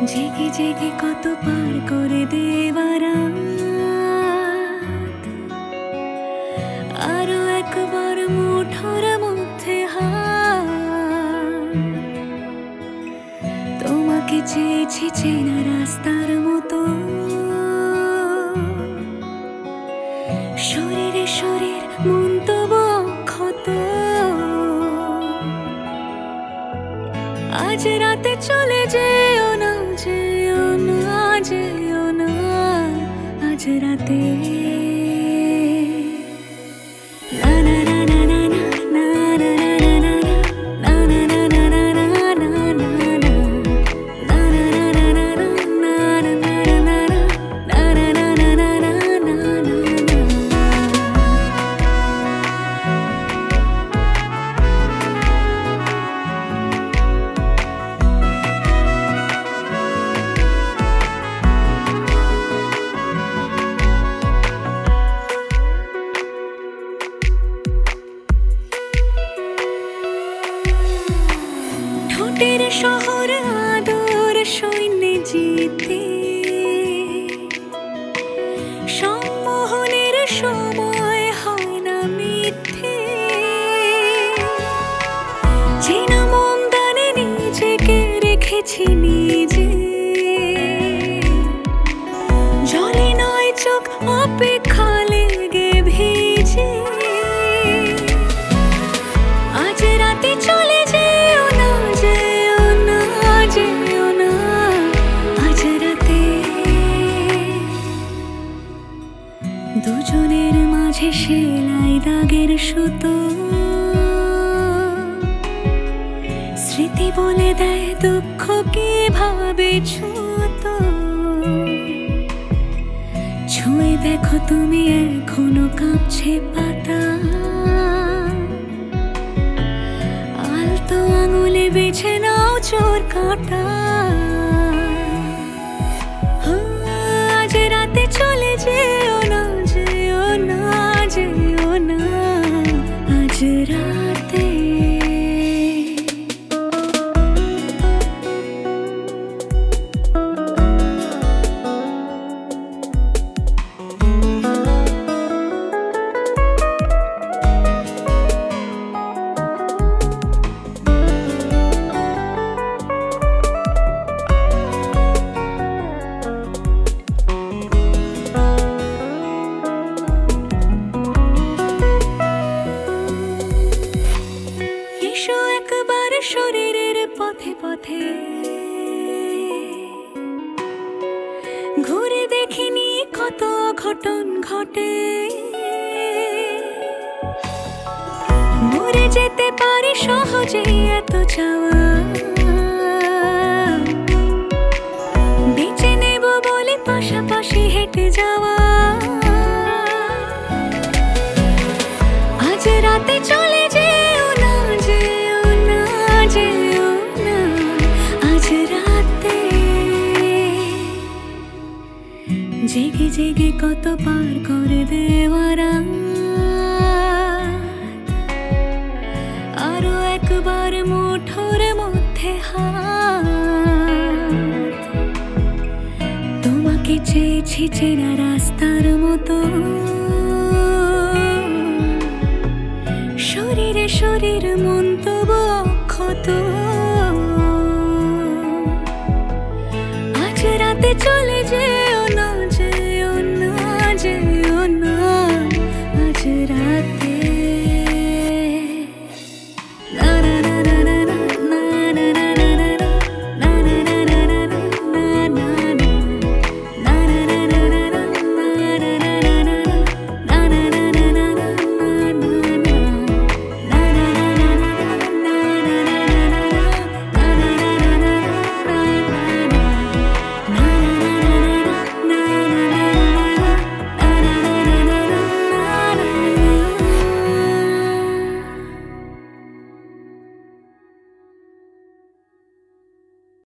জেগে জেগে কত পার করে দেওয়ার আরো একবার মুঠোর মধ্যে হাত। তোমাকে চেয়েছি চেনা রাস্তার মতো, শরীরে শরীর মন তবু অক্ষত। আজ রাতে চলে যেও না, যেও না, যেও না আজ রাতে। ঠোঁটের শহর আদর সৈন্যে জিতে, সম্মোহনের সময় হয় না মিথ্যে। চেনা মন দানে নিজেকে রেখেছি নিজে, জলে নয় চোখ অপেক্ষা লেগে ভিজে। আজ রাতে চলে যেও না, যেও না, যেও না আজ রাতে। দুজনের মাঝে সেলাই দাগের সুতো, স্মৃতি বলে দেয় দুঃখ কিভাবে ছুতো। ছুঁয়ে দেখো তুমি এখনো কাঁপছে পাতা, আলতো আঙুলে বেছে নাও চোর কাঁটা। আজ রাতে চলে যেও না, যেও না, যেও না আজ রাতে। এসো একবার শরীরের পথে পথে, ঘুরে দেখিনি কত ঘটন ঘটে। মরে যেতে পারি সহজে এত চাওয়া, বেঁচে নেব বলে পাশাপাশি হেঁটে যাওয়া। আজ রাতে চলে যেও না, যেও না, যেও না আজ রাতে। জেগে জেগে কত পার করে দেওয়ার আরো একবার মুঠোর মধ্যে হাত। তোমাকে চেয়েছি চেনা রাস্তার মতো, শরীরে শরীর মন তবু অক্ষত।